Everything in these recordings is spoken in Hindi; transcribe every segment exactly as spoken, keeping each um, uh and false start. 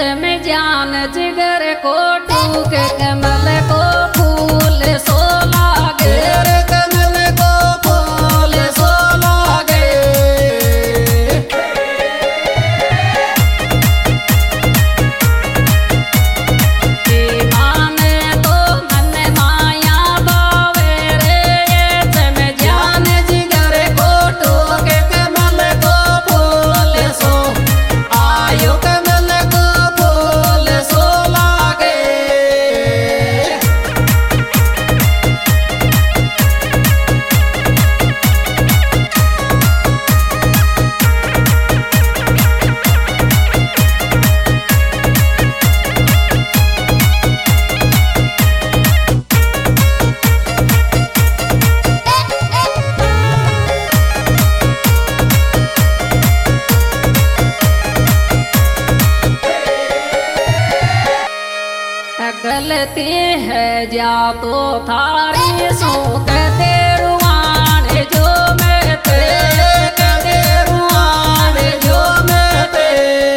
में जान जिगर को टूक कमल को फूल सो लागे रे कमल को फूल सो लागे माने तो मन माया बावे रे में जान जिगर को टूक कमल को फूल सो आयो कमल को फूल सो लागे गलती है जा तो थारी सो कहते रुआन जो मैं तेरे कहते रुआन जो मैं ते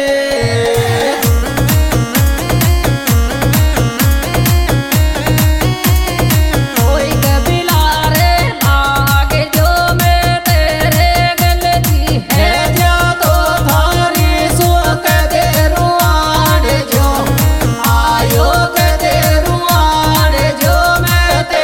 कोई कबीला रे आगे जो मैं तेरे गलती है है जा तो थारी सो कहते रुआन जो आयो कहते रुआन जो मैं ते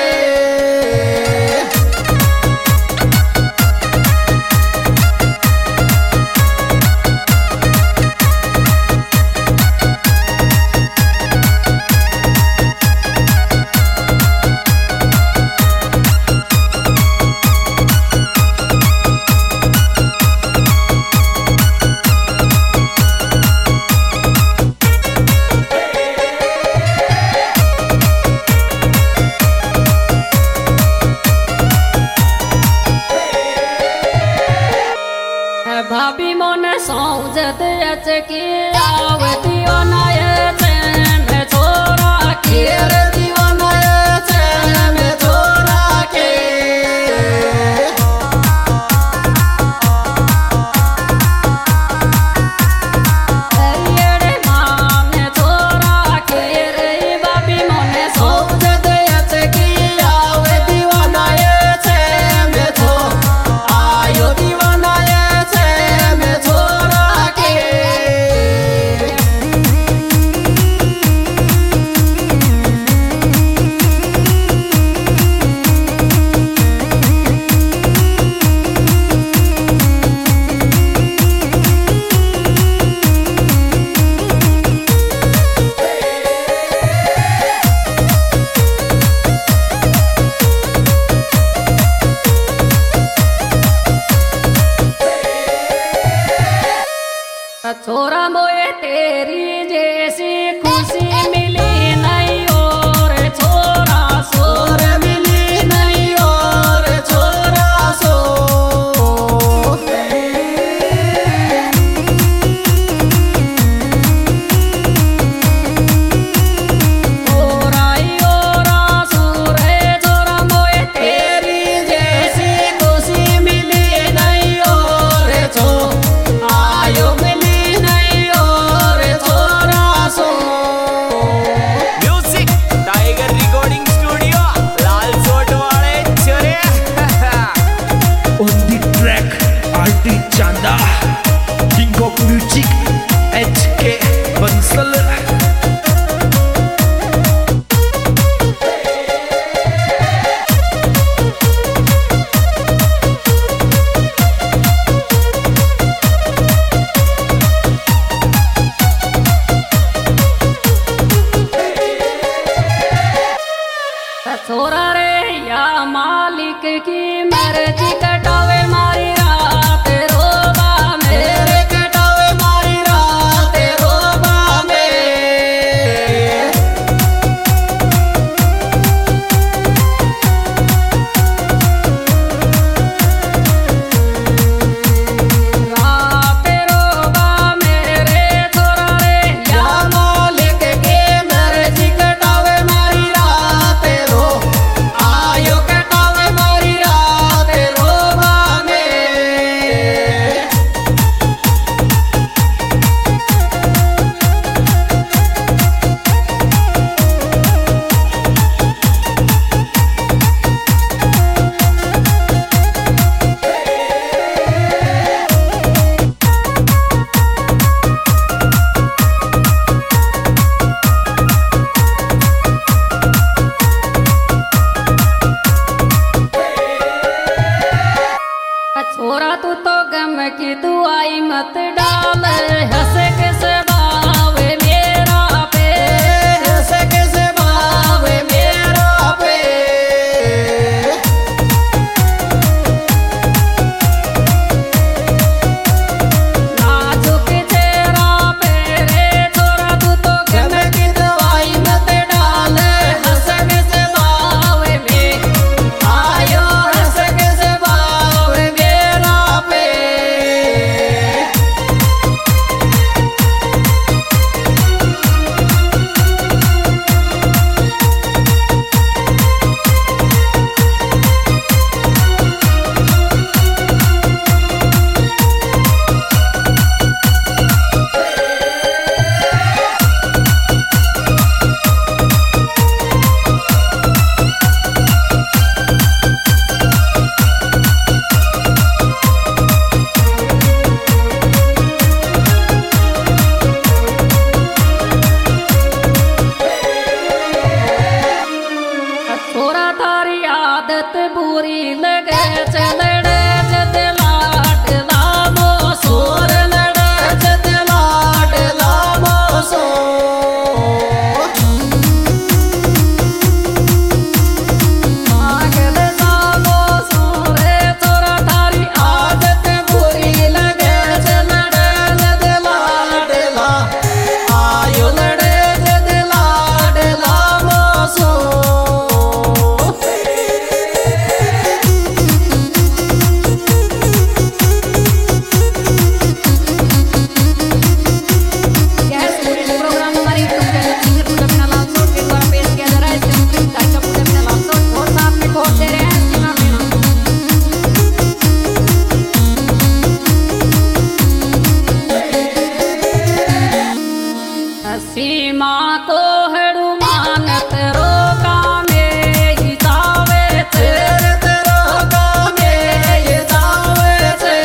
को हनुमान तेरो कामे ही जावे छे तेरो कामे ही जावे छे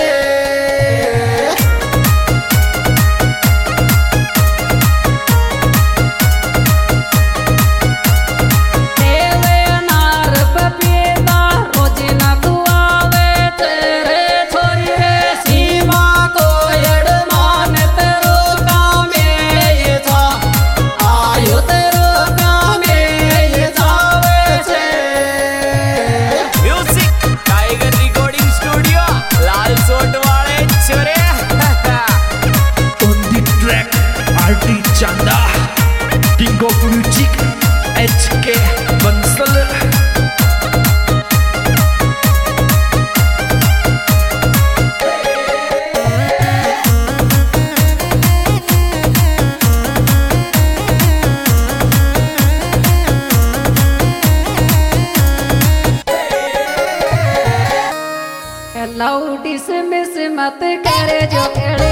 देवे नार पपीता रोज न दुआवे तेरे छोरी रे सीमा को हनुमान तेरो कामे ही जा आयो तेरो कामे ही जावे छे म्यूजिक टाइगर रिकॉर्डिंग स्टूडियो लाल सोट वाले छोरे On the track, R T Chanda, King of Music, H K Bansal. लाउडी से मिस मत करे जो केड़े